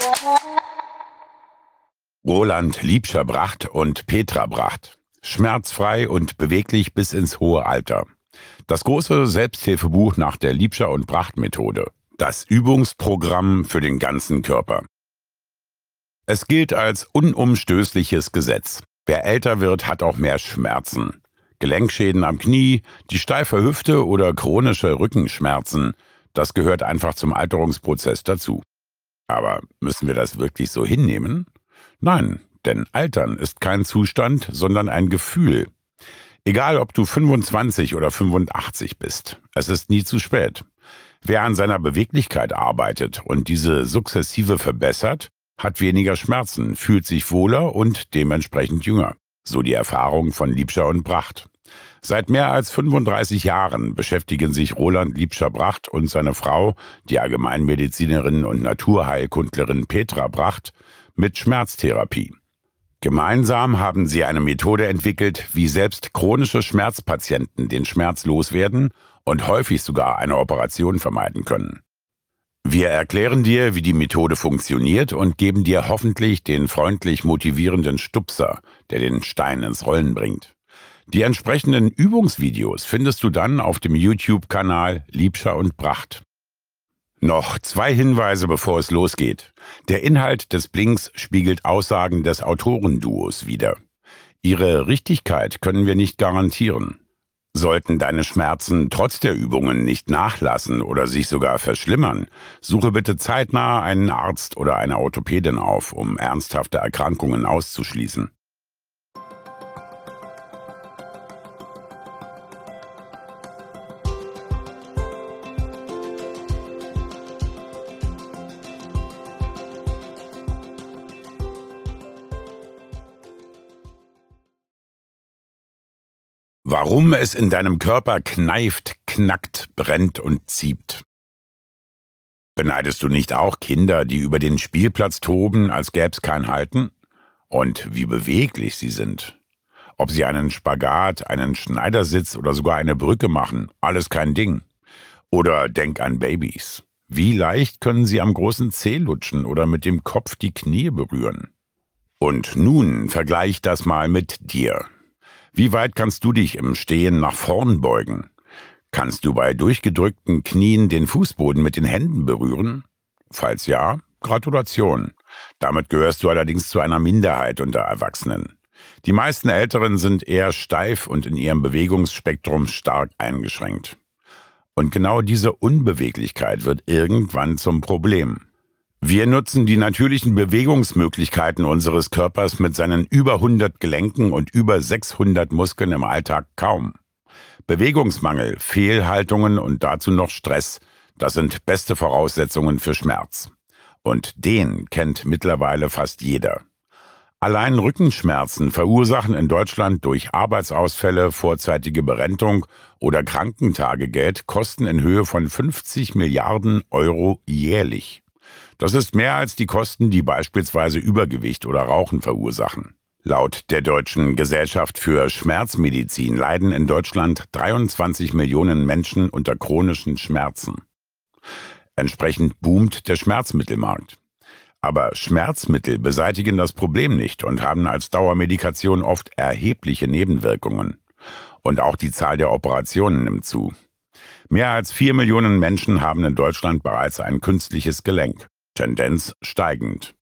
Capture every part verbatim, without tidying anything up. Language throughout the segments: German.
Roland Liebscher-Bracht und Petra Bracht. Schmerzfrei und beweglich bis ins hohe Alter. Das große Selbsthilfebuch nach der Liebscher- und Bracht-Methode. Das Übungsprogramm für den ganzen Körper. Es gilt als unumstößliches Gesetz. Wer älter wird, hat auch mehr Schmerzen. Gelenkschäden am Knie, die steife Hüfte oder chronische Rückenschmerzen. Das gehört einfach zum Alterungsprozess dazu. Aber müssen wir das wirklich so hinnehmen? Nein, denn Altern ist kein Zustand, sondern ein Gefühl. Egal, ob du fünfundzwanzig oder fünfundachtzig bist, es ist nie zu spät. Wer an seiner Beweglichkeit arbeitet und diese sukzessive verbessert, hat weniger Schmerzen, fühlt sich wohler und dementsprechend jünger. So die Erfahrung von Liebscher und Bracht. Seit mehr als fünfunddreißig Jahren beschäftigen sich Roland Liebscher-Bracht und seine Frau, die Allgemeinmedizinerin und Naturheilkundlerin Petra Bracht, mit Schmerztherapie. Gemeinsam haben sie eine Methode entwickelt, wie selbst chronische Schmerzpatienten den Schmerz loswerden und häufig sogar eine Operation vermeiden können. Wir erklären dir, wie die Methode funktioniert und geben dir hoffentlich den freundlich motivierenden Stupser, der den Stein ins Rollen bringt. Die entsprechenden Übungsvideos findest du dann auf dem YouTube-Kanal Liebscher und Bracht. Noch zwei Hinweise, bevor es losgeht. Der Inhalt des Blinks spiegelt Aussagen des Autorenduos wider. Ihre Richtigkeit können wir nicht garantieren. Sollten deine Schmerzen trotz der Übungen nicht nachlassen oder sich sogar verschlimmern, suche bitte zeitnah einen Arzt oder eine Orthopädin auf, um ernsthafte Erkrankungen auszuschließen. Warum es in deinem Körper kneift, knackt, brennt und zieht. Beneidest du nicht auch Kinder, die über den Spielplatz toben, als gäb's kein Halten? Und wie beweglich sie sind. Ob sie einen Spagat, einen Schneidersitz oder sogar eine Brücke machen, alles kein Ding. Oder denk an Babys. Wie leicht können sie am großen Zeh lutschen oder mit dem Kopf die Knie berühren? Und nun vergleich das mal mit dir. Wie weit kannst du dich im Stehen nach vorn beugen? Kannst du bei durchgedrückten Knien den Fußboden mit den Händen berühren? Falls ja, Gratulation. Damit gehörst du allerdings zu einer Minderheit unter Erwachsenen. Die meisten Älteren sind eher steif und in ihrem Bewegungsspektrum stark eingeschränkt. Und genau diese Unbeweglichkeit wird irgendwann zum Problem. Wir nutzen die natürlichen Bewegungsmöglichkeiten unseres Körpers mit seinen über hundert Gelenken und über sechshundert Muskeln im Alltag kaum. Bewegungsmangel, Fehlhaltungen und dazu noch Stress, das sind beste Voraussetzungen für Schmerz. Und den kennt mittlerweile fast jeder. Allein Rückenschmerzen verursachen in Deutschland durch Arbeitsausfälle, vorzeitige Berentung oder Krankentagegeld Kosten in Höhe von fünfzig Milliarden Euro jährlich. Das ist mehr als die Kosten, die beispielsweise Übergewicht oder Rauchen verursachen. Laut der Deutschen Gesellschaft für Schmerzmedizin leiden in Deutschland dreiundzwanzig Millionen Menschen unter chronischen Schmerzen. Entsprechend boomt der Schmerzmittelmarkt. Aber Schmerzmittel beseitigen das Problem nicht und haben als Dauermedikation oft erhebliche Nebenwirkungen. Und auch die Zahl der Operationen nimmt zu. Mehr als vier Millionen Menschen haben in Deutschland bereits ein künstliches Gelenk. Tendenz steigend.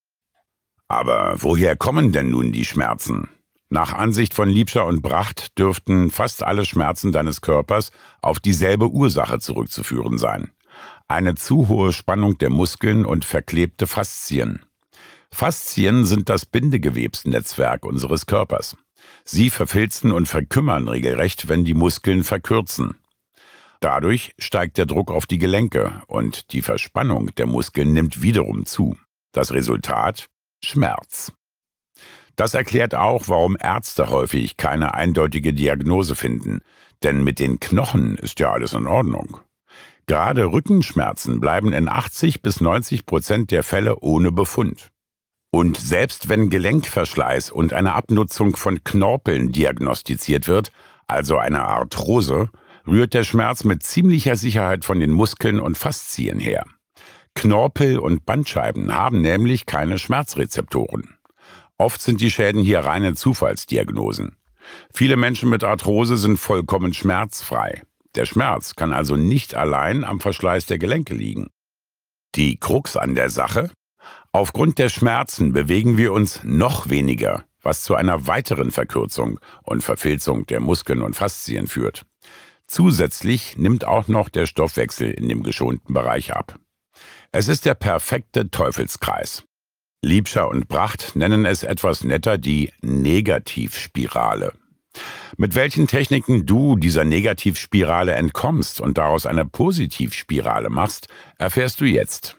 Aber woher kommen denn nun die Schmerzen? Nach Ansicht von Liebscher und Bracht dürften fast alle Schmerzen deines Körpers auf dieselbe Ursache zurückzuführen sein. Eine zu hohe Spannung der Muskeln und verklebte Faszien. Faszien sind das Bindegewebsnetzwerk unseres Körpers. Sie verfilzen und verkümmern regelrecht, wenn die Muskeln verkürzen. Dadurch steigt der Druck auf die Gelenke und die Verspannung der Muskeln nimmt wiederum zu. Das Resultat? Schmerz. Das erklärt auch, warum Ärzte häufig keine eindeutige Diagnose finden, denn mit den Knochen ist ja alles in Ordnung. Gerade Rückenschmerzen bleiben in achtzig bis neunzig Prozent der Fälle ohne Befund. Und selbst wenn Gelenkverschleiß und eine Abnutzung von Knorpeln diagnostiziert wird, also eine Arthrose, rührt der Schmerz mit ziemlicher Sicherheit von den Muskeln und Faszien her. Knorpel und Bandscheiben haben nämlich keine Schmerzrezeptoren. Oft sind die Schäden hier reine Zufallsdiagnosen. Viele Menschen mit Arthrose sind vollkommen schmerzfrei. Der Schmerz kann also nicht allein am Verschleiß der Gelenke liegen. Die Krux an der Sache? Aufgrund der Schmerzen bewegen wir uns noch weniger, was zu einer weiteren Verkürzung und Verfilzung der Muskeln und Faszien führt. Zusätzlich nimmt auch noch der Stoffwechsel in dem geschonten Bereich ab. Es ist der perfekte Teufelskreis. Liebscher und Bracht nennen es etwas netter die Negativspirale. Mit welchen Techniken du dieser Negativspirale entkommst und daraus eine Positivspirale machst, erfährst du jetzt.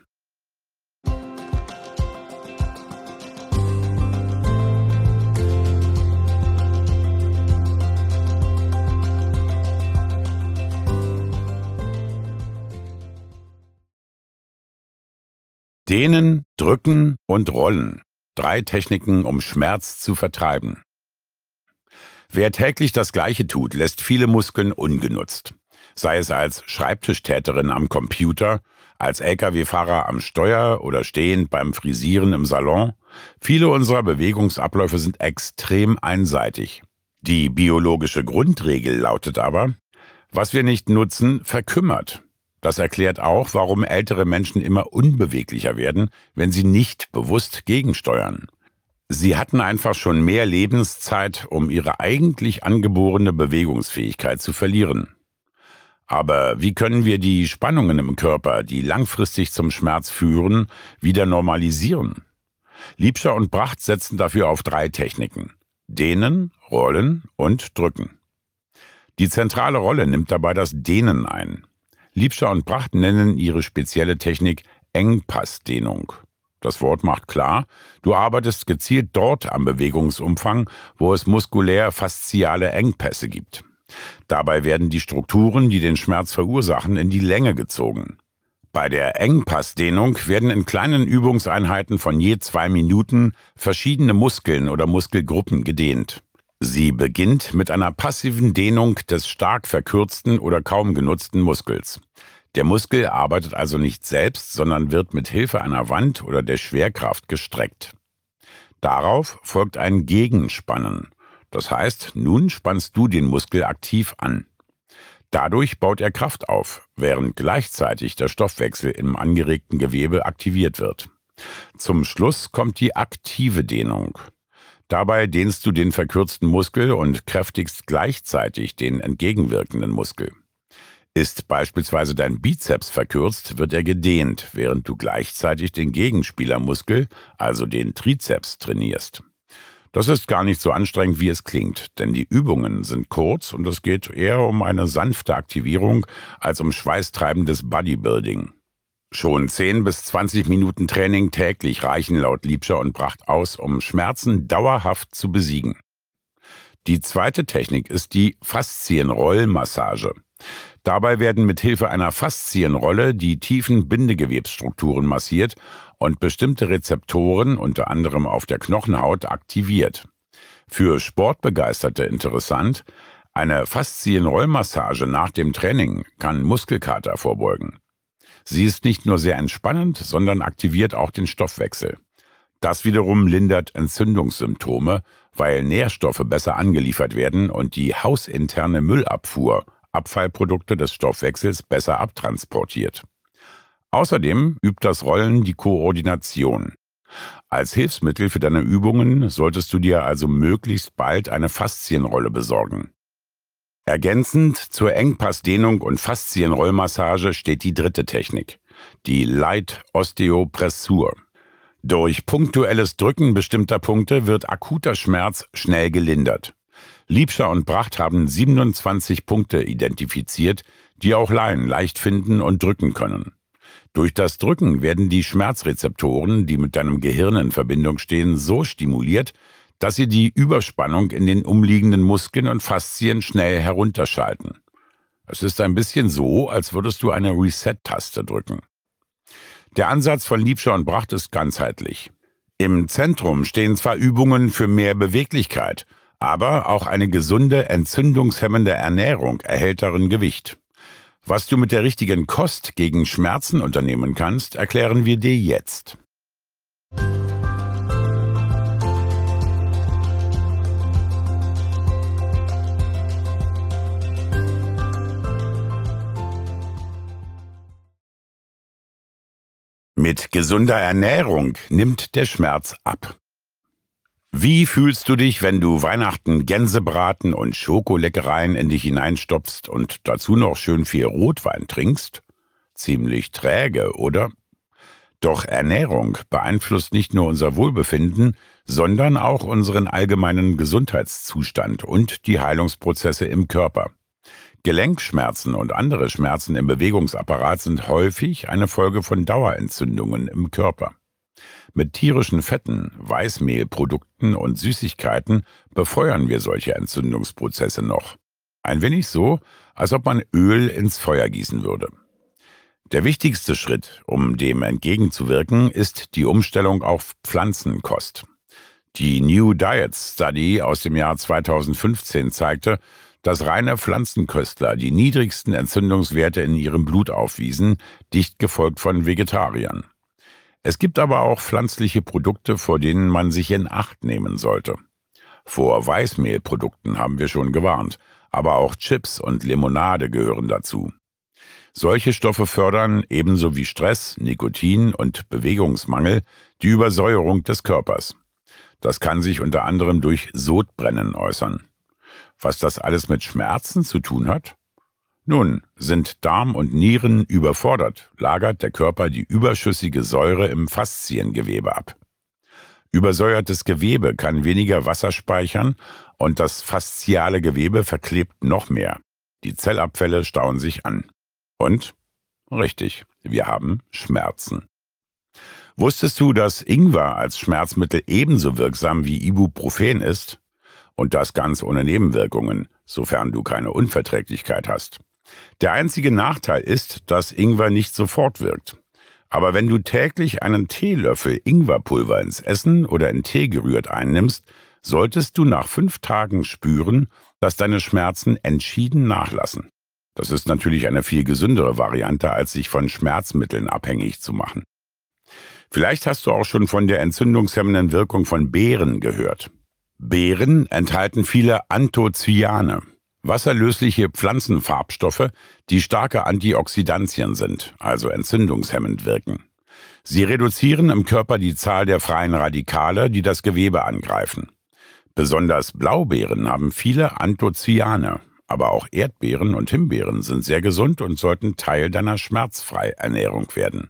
Dehnen, drücken und rollen. Drei Techniken, um Schmerz zu vertreiben. Wer täglich das Gleiche tut, lässt viele Muskeln ungenutzt. Sei es als Schreibtischtäterin am Computer, als L K W-Fahrer am Steuer oder stehend beim Frisieren im Salon. Viele unserer Bewegungsabläufe sind extrem einseitig. Die biologische Grundregel lautet aber, was wir nicht nutzen, verkümmert. Das erklärt auch, warum ältere Menschen immer unbeweglicher werden, wenn sie nicht bewusst gegensteuern. Sie hatten einfach schon mehr Lebenszeit, um ihre eigentlich angeborene Bewegungsfähigkeit zu verlieren. Aber wie können wir die Spannungen im Körper, die langfristig zum Schmerz führen, wieder normalisieren? Liebscher und Bracht setzen dafür auf drei Techniken: Dehnen, Rollen und Drücken. Die zentrale Rolle nimmt dabei das Dehnen ein. Liebscher und Bracht nennen ihre spezielle Technik Engpassdehnung. Das Wort macht klar, du arbeitest gezielt dort am Bewegungsumfang, wo es muskulär-fasziale Engpässe gibt. Dabei werden die Strukturen, die den Schmerz verursachen, in die Länge gezogen. Bei der Engpassdehnung werden in kleinen Übungseinheiten von je zwei Minuten verschiedene Muskeln oder Muskelgruppen gedehnt. Sie beginnt mit einer passiven Dehnung des stark verkürzten oder kaum genutzten Muskels. Der Muskel arbeitet also nicht selbst, sondern wird mit Hilfe einer Wand oder der Schwerkraft gestreckt. Darauf folgt ein Gegenspannen. Das heißt, nun spannst du den Muskel aktiv an. Dadurch baut er Kraft auf, während gleichzeitig der Stoffwechsel im angeregten Gewebe aktiviert wird. Zum Schluss kommt die aktive Dehnung. Dabei dehnst du den verkürzten Muskel und kräftigst gleichzeitig den entgegenwirkenden Muskel. Ist beispielsweise dein Bizeps verkürzt, wird er gedehnt, während du gleichzeitig den Gegenspielermuskel, also den Trizeps, trainierst. Das ist gar nicht so anstrengend, wie es klingt, denn die Übungen sind kurz und es geht eher um eine sanfte Aktivierung als um schweißtreibendes Bodybuilding. Schon zehn bis zwanzig Minuten Training täglich reichen laut Liebscher und Bracht aus, um Schmerzen dauerhaft zu besiegen. Die zweite Technik ist die Faszienrollmassage. Dabei werden mit Hilfe einer Faszienrolle die tiefen Bindegewebsstrukturen massiert und bestimmte Rezeptoren, unter anderem auf der Knochenhaut, aktiviert. Für Sportbegeisterte interessant: Eine Faszienrollmassage nach dem Training kann Muskelkater vorbeugen. Sie ist nicht nur sehr entspannend, sondern aktiviert auch den Stoffwechsel. Das wiederum lindert Entzündungssymptome, weil Nährstoffe besser angeliefert werden und die hausinterne Müllabfuhr, Abfallprodukte des Stoffwechsels, besser abtransportiert. Außerdem übt das Rollen die Koordination. Als Hilfsmittel für deine Übungen solltest du dir also möglichst bald eine Faszienrolle besorgen. Ergänzend zur Engpassdehnung und Faszienrollmassage steht die dritte Technik, die Light Osteopressur. Durch punktuelles Drücken bestimmter Punkte wird akuter Schmerz schnell gelindert. Liebscher und Bracht haben siebenundzwanzig Punkte identifiziert, die auch Laien leicht finden und drücken können. Durch das Drücken werden die Schmerzrezeptoren, die mit deinem Gehirn in Verbindung stehen, so stimuliert, dass sie die Überspannung in den umliegenden Muskeln und Faszien schnell herunterschalten. Es ist ein bisschen so, als würdest du eine Reset-Taste drücken. Der Ansatz von Liebscher und Bracht ist ganzheitlich. Im Zentrum stehen zwar Übungen für mehr Beweglichkeit, aber auch eine gesunde, entzündungshemmende Ernährung erhält darin Gewicht. Was du mit der richtigen Kost gegen Schmerzen unternehmen kannst, erklären wir dir jetzt. Mit gesunder Ernährung nimmt der Schmerz ab. Wie fühlst du dich, wenn du Weihnachten Gänsebraten und Schokoleckereien in dich hineinstopfst und dazu noch schön viel Rotwein trinkst? Ziemlich träge, oder? Doch Ernährung beeinflusst nicht nur unser Wohlbefinden, sondern auch unseren allgemeinen Gesundheitszustand und die Heilungsprozesse im Körper. Gelenkschmerzen und andere Schmerzen im Bewegungsapparat sind häufig eine Folge von Dauerentzündungen im Körper. Mit tierischen Fetten, Weißmehlprodukten und Süßigkeiten befeuern wir solche Entzündungsprozesse noch. Ein wenig so, als ob man Öl ins Feuer gießen würde. Der wichtigste Schritt, um dem entgegenzuwirken, ist die Umstellung auf Pflanzenkost. Die New Diet Study aus dem Jahr zweitausendfünfzehn zeigte, dass reine Pflanzenköstler die niedrigsten Entzündungswerte in ihrem Blut aufwiesen, dicht gefolgt von Vegetariern. Es gibt aber auch pflanzliche Produkte, vor denen man sich in Acht nehmen sollte. Vor Weißmehlprodukten haben wir schon gewarnt, aber auch Chips und Limonade gehören dazu. Solche Stoffe fördern, ebenso wie Stress, Nikotin und Bewegungsmangel, die Übersäuerung des Körpers. Das kann sich unter anderem durch Sodbrennen äußern. Was das alles mit Schmerzen zu tun hat? Nun, sind Darm und Nieren überfordert, lagert der Körper die überschüssige Säure im Fasziengewebe ab. Übersäuertes Gewebe kann weniger Wasser speichern und das fasziale Gewebe verklebt noch mehr. Die Zellabfälle stauen sich an. Und? Richtig, wir haben Schmerzen. Wusstest du, dass Ingwer als Schmerzmittel ebenso wirksam wie Ibuprofen ist? Und das ganz ohne Nebenwirkungen, sofern du keine Unverträglichkeit hast. Der einzige Nachteil ist, dass Ingwer nicht sofort wirkt. Aber wenn du täglich einen Teelöffel Ingwerpulver ins Essen oder in Tee gerührt einnimmst, solltest du nach fünf Tagen spüren, dass deine Schmerzen entschieden nachlassen. Das ist natürlich eine viel gesündere Variante, als sich von Schmerzmitteln abhängig zu machen. Vielleicht hast du auch schon von der entzündungshemmenden Wirkung von Beeren gehört. Beeren enthalten viele Anthocyane, wasserlösliche Pflanzenfarbstoffe, die starke Antioxidantien sind, also entzündungshemmend wirken. Sie reduzieren im Körper die Zahl der freien Radikale, die das Gewebe angreifen. Besonders Blaubeeren haben viele Anthocyane, aber auch Erdbeeren und Himbeeren sind sehr gesund und sollten Teil deiner Schmerzfreiernährung werden.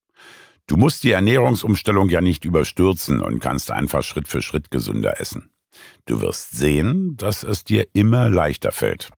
Du musst die Ernährungsumstellung ja nicht überstürzen und kannst einfach Schritt für Schritt gesünder essen. Du wirst sehen, dass es dir immer leichter fällt.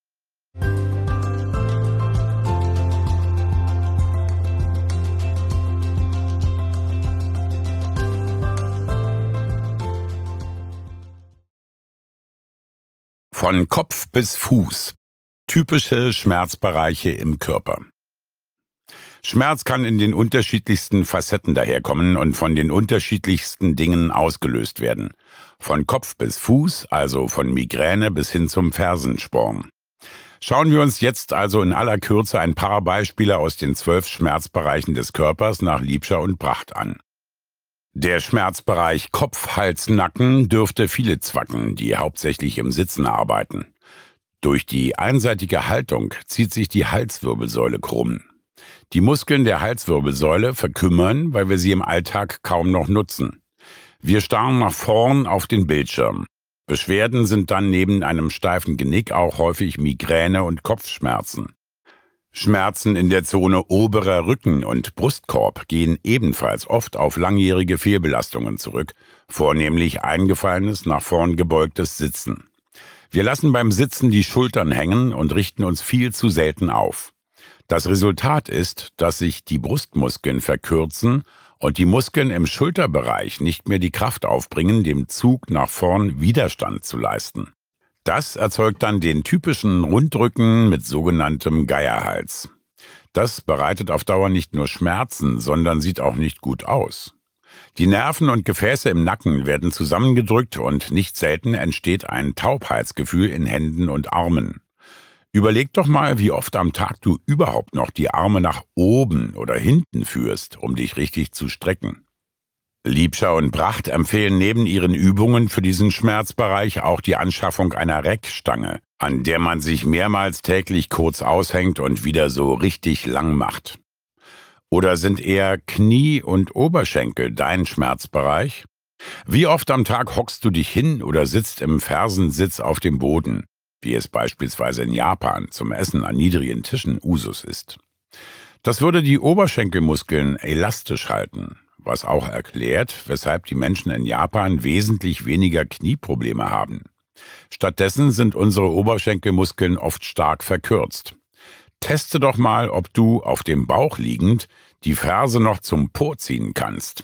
Von Kopf bis Fuß. Typische Schmerzbereiche im Körper. Schmerz kann in den unterschiedlichsten Facetten daherkommen und von den unterschiedlichsten Dingen ausgelöst werden. Von Kopf bis Fuß, also von Migräne bis hin zum Fersensporn. Schauen wir uns jetzt also in aller Kürze ein paar Beispiele aus den zwölf Schmerzbereichen des Körpers nach Liebscher und Bracht an. Der Schmerzbereich Kopf, Hals, Nacken dürfte viele zwacken, die hauptsächlich im Sitzen arbeiten. Durch die einseitige Haltung zieht sich die Halswirbelsäule krumm. Die Muskeln der Halswirbelsäule verkümmern, weil wir sie im Alltag kaum noch nutzen. Wir starren nach vorn auf den Bildschirm. Beschwerden sind dann neben einem steifen Genick auch häufig Migräne und Kopfschmerzen. Schmerzen in der Zone oberer Rücken- und Brustkorb gehen ebenfalls oft auf langjährige Fehlbelastungen zurück, vornehmlich eingefallenes, nach vorn gebeugtes Sitzen. Wir lassen beim Sitzen die Schultern hängen und richten uns viel zu selten auf. Das Resultat ist, dass sich die Brustmuskeln verkürzen und die Muskeln im Schulterbereich nicht mehr die Kraft aufbringen, dem Zug nach vorn Widerstand zu leisten. Das erzeugt dann den typischen Rundrücken mit sogenanntem Geierhals. Das bereitet auf Dauer nicht nur Schmerzen, sondern sieht auch nicht gut aus. Die Nerven und Gefäße im Nacken werden zusammengedrückt und nicht selten entsteht ein Taubheitsgefühl in Händen und Armen. Überleg doch mal, wie oft am Tag du überhaupt noch die Arme nach oben oder hinten führst, um dich richtig zu strecken. Liebscher und Bracht empfehlen neben ihren Übungen für diesen Schmerzbereich auch die Anschaffung einer Reckstange, an der man sich mehrmals täglich kurz aushängt und wieder so richtig lang macht. Oder sind eher Knie und Oberschenkel dein Schmerzbereich? Wie oft am Tag hockst du dich hin oder sitzt im Fersensitz auf dem Boden, wie es beispielsweise in Japan zum Essen an niedrigen Tischen Usus ist? Das würde die Oberschenkelmuskeln elastisch halten, was auch erklärt, weshalb die Menschen in Japan wesentlich weniger Knieprobleme haben. Stattdessen sind unsere Oberschenkelmuskeln oft stark verkürzt. Teste doch mal, ob du auf dem Bauch liegend die Ferse noch zum Po ziehen kannst.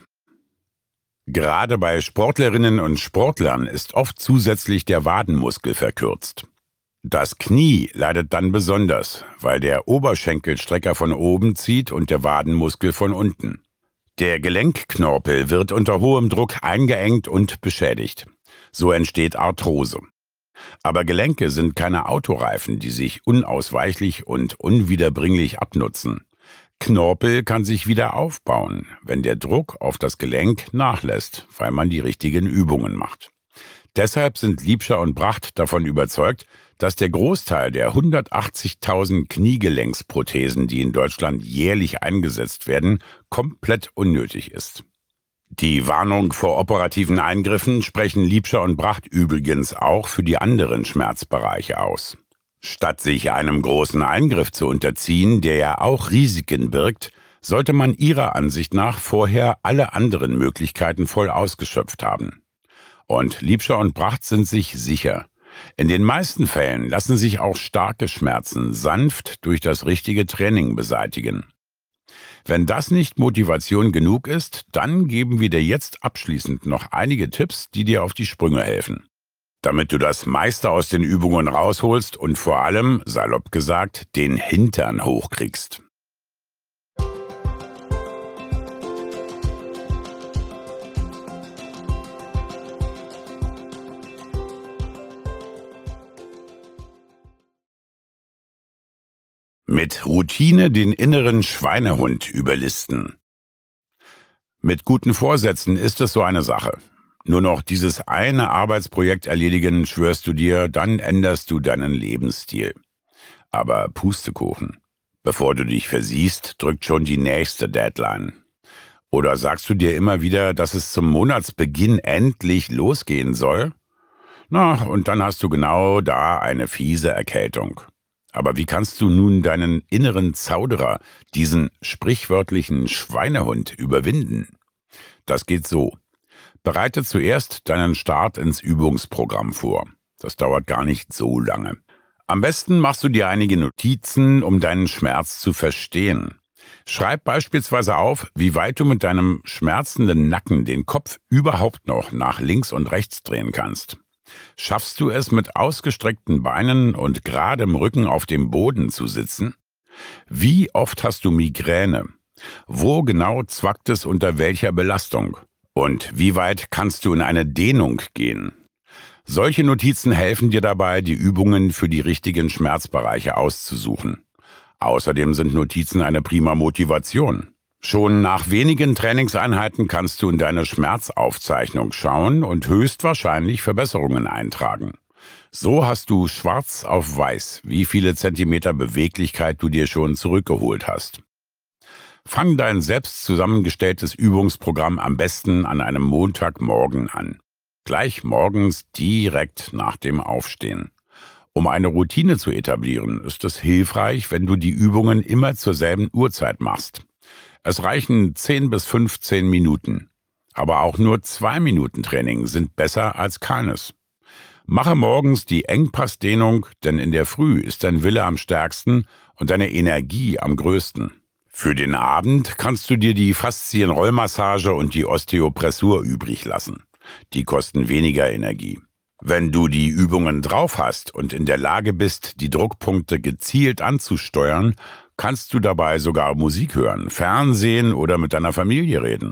Gerade bei Sportlerinnen und Sportlern ist oft zusätzlich der Wadenmuskel verkürzt. Das Knie leidet dann besonders, weil der Oberschenkelstrecker von oben zieht und der Wadenmuskel von unten. Der Gelenkknorpel wird unter hohem Druck eingeengt und beschädigt. So entsteht Arthrose. Aber Gelenke sind keine Autoreifen, die sich unausweichlich und unwiederbringlich abnutzen. Knorpel kann sich wieder aufbauen, wenn der Druck auf das Gelenk nachlässt, weil man die richtigen Übungen macht. Deshalb sind Liebscher und Bracht davon überzeugt, dass der Großteil der hundertachtzigtausend Kniegelenksprothesen, die in Deutschland jährlich eingesetzt werden, komplett unnötig ist. Die Warnung vor operativen Eingriffen sprechen Liebscher und Bracht übrigens auch für die anderen Schmerzbereiche aus. Statt sich einem großen Eingriff zu unterziehen, der ja auch Risiken birgt, sollte man ihrer Ansicht nach vorher alle anderen Möglichkeiten voll ausgeschöpft haben. Und Liebscher und Bracht sind sich sicher: In den meisten Fällen lassen sich auch starke Schmerzen sanft durch das richtige Training beseitigen. Wenn das nicht Motivation genug ist, dann geben wir dir jetzt abschließend noch einige Tipps, die dir auf die Sprünge helfen, damit du das meiste aus den Übungen rausholst und vor allem, salopp gesagt, den Hintern hochkriegst. Mit Routine den inneren Schweinehund überlisten. Mit guten Vorsätzen ist es so eine Sache. Nur noch dieses eine Arbeitsprojekt erledigen, schwörst du dir, dann änderst du deinen Lebensstil. Aber Pustekuchen. Bevor du dich versiehst, drückt schon die nächste Deadline. Oder sagst du dir immer wieder, dass es zum Monatsbeginn endlich losgehen soll? Na, und dann hast du genau da eine fiese Erkältung. Aber wie kannst du nun deinen inneren Zauderer, diesen sprichwörtlichen Schweinehund, überwinden? Das geht so. Bereite zuerst deinen Start ins Übungsprogramm vor. Das dauert gar nicht so lange. Am besten machst du dir einige Notizen, um deinen Schmerz zu verstehen. Schreib beispielsweise auf, wie weit du mit deinem schmerzenden Nacken den Kopf überhaupt noch nach links und rechts drehen kannst. Schaffst du es, mit ausgestreckten Beinen und geradem Rücken auf dem Boden zu sitzen? Wie oft hast du Migräne? Wo genau zwackt es unter welcher Belastung? Und wie weit kannst du in eine Dehnung gehen? Solche Notizen helfen dir dabei, die Übungen für die richtigen Schmerzbereiche auszusuchen. Außerdem sind Notizen eine prima Motivation. Schon nach wenigen Trainingseinheiten kannst du in deine Schmerzaufzeichnung schauen und höchstwahrscheinlich Verbesserungen eintragen. So hast du schwarz auf weiß, wie viele Zentimeter Beweglichkeit du dir schon zurückgeholt hast. Fang dein selbst zusammengestelltes Übungsprogramm am besten an einem Montagmorgen an. Gleich morgens direkt nach dem Aufstehen. Um eine Routine zu etablieren, ist es hilfreich, wenn du die Übungen immer zur selben Uhrzeit machst. Es reichen zehn bis fünfzehn Minuten. Aber auch nur zwei Minuten Training sind besser als keines. Mache morgens die Engpassdehnung, denn in der Früh ist dein Wille am stärksten und deine Energie am größten. Für den Abend kannst du dir die Faszienrollmassage und die Osteopressur übrig lassen. Die kosten weniger Energie. Wenn du die Übungen drauf hast und in der Lage bist, die Druckpunkte gezielt anzusteuern, kannst du dabei sogar Musik hören, Fernsehen oder mit deiner Familie reden.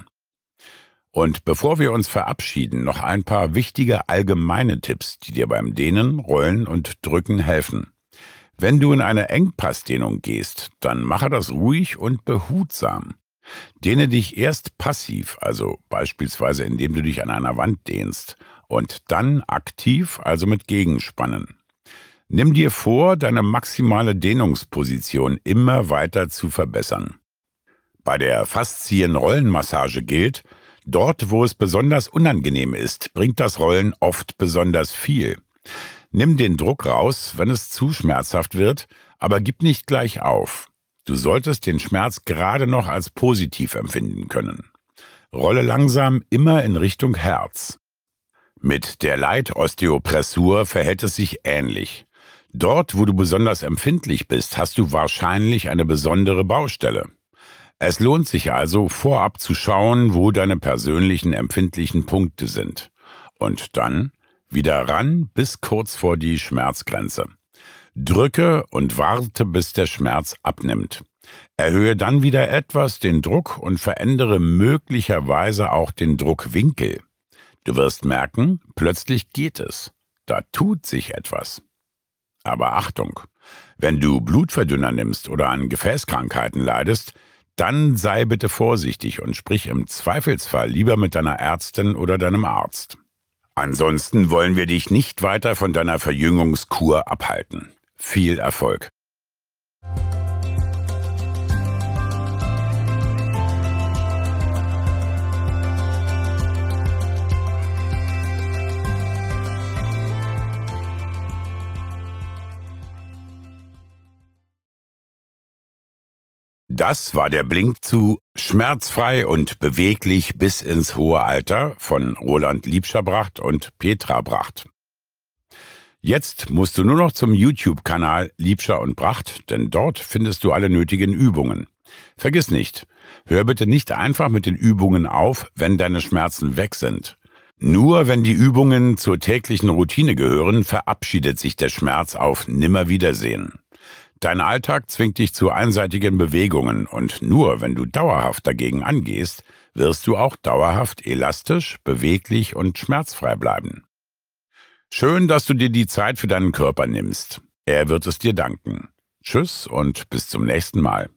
Und bevor wir uns verabschieden, noch ein paar wichtige allgemeine Tipps, die dir beim Dehnen, Rollen und Drücken helfen. Wenn du in eine Engpassdehnung gehst, dann mache das ruhig und behutsam. Dehne dich erst passiv, also beispielsweise indem du dich an einer Wand dehnst, und dann aktiv, also mit Gegenspannen. Nimm dir vor, deine maximale Dehnungsposition immer weiter zu verbessern. Bei der Faszien-Rollenmassage gilt, dort, wo es besonders unangenehm ist, bringt das Rollen oft besonders viel. Nimm den Druck raus, wenn es zu schmerzhaft wird, aber gib nicht gleich auf. Du solltest den Schmerz gerade noch als positiv empfinden können. Rolle langsam immer in Richtung Herz. Mit der Leitosteopressur verhält es sich ähnlich. Dort, wo du besonders empfindlich bist, hast du wahrscheinlich eine besondere Baustelle. Es lohnt sich also, vorab zu schauen, wo deine persönlichen empfindlichen Punkte sind. Und dann wieder ran bis kurz vor die Schmerzgrenze. Drücke und warte, bis der Schmerz abnimmt. Erhöhe dann wieder etwas den Druck und verändere möglicherweise auch den Druckwinkel. Du wirst merken, plötzlich geht es. Da tut sich etwas. Aber Achtung, wenn du Blutverdünner nimmst oder an Gefäßkrankheiten leidest, dann sei bitte vorsichtig und sprich im Zweifelsfall lieber mit deiner Ärztin oder deinem Arzt. Ansonsten wollen wir dich nicht weiter von deiner Verjüngungskur abhalten. Viel Erfolg! Das war der Blink zu Schmerzfrei und beweglich bis ins hohe Alter von Roland Liebscher-Bracht und Petra Bracht. Jetzt musst du nur noch zum YouTube-Kanal Liebscher und Bracht, denn dort findest du alle nötigen Übungen. Vergiss nicht, hör bitte nicht einfach mit den Übungen auf, wenn deine Schmerzen weg sind. Nur wenn die Übungen zur täglichen Routine gehören, verabschiedet sich der Schmerz auf Nimmerwiedersehen. Dein Alltag zwingt dich zu einseitigen Bewegungen und nur wenn du dauerhaft dagegen angehst, wirst du auch dauerhaft elastisch, beweglich und schmerzfrei bleiben. Schön, dass du dir die Zeit für deinen Körper nimmst. Er wird es dir danken. Tschüss und bis zum nächsten Mal.